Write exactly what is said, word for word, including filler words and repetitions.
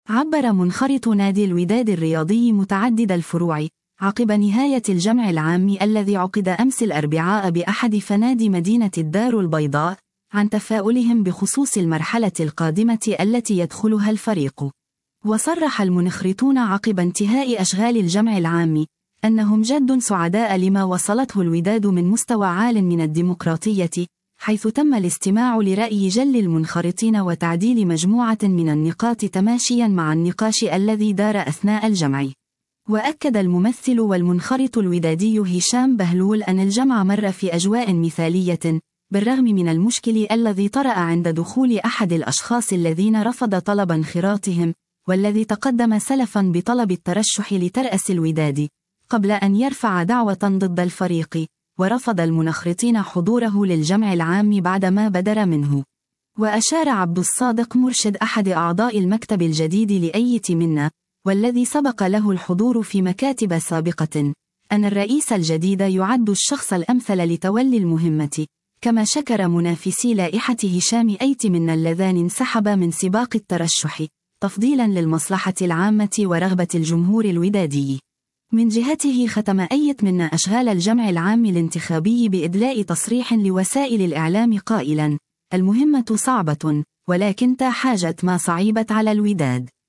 عبر منخرط نادي الوداد الرياضي متعدد الفروع عقب نهاية الجمع العام الذي عقد أمس الأربعاء بأحد فنادي مدينة الدار البيضاء عن تفاؤلهم بخصوص المرحلة القادمة التي يدخلها الفريق. وصرح المنخرطون عقب انتهاء أشغال الجمع العام أنهم جد سعداء لما وصلته الوداد من مستوى عال من الديمقراطية، حيث تم الاستماع لرأي جل المنخرطين وتعديل مجموعة من النقاط تماشيا مع النقاش الذي دار أثناء الجمع. وأكد الممثل والمنخرط الودادي هشام بهلول أن الجمع مر في أجواء مثالية، بالرغم من المشكل الذي طرأ عند دخول أحد الأشخاص الذين رفض طلب انخراطهم، والذي تقدم سلفا بطلب الترشح لترأس الوداد قبل أن يرفع دعوة ضد الفريق، ورفض المنخرطين حضوره للجمع العام بعدما بدر منه. وأشار عبد الصادق مرشد أحد أعضاء المكتب الجديد لأيت منا، والذي سبق له الحضور في مكاتب سابقة، أن الرئيس الجديد يعد الشخص الأمثل لتولي المهمة، كما شكر منافسي لائحة هشام أيت منا اللذان انسحبا من سباق الترشح تفضيلا للمصلحة العامة ورغبة الجمهور الودادي. من جهته ختم أيت منا أشغال الجمع العام الانتخابي بإدلاء تصريح لوسائل الإعلام قائلا: المهمة صعبة، ولكن تا حاجة ما صعيبت على الوداد.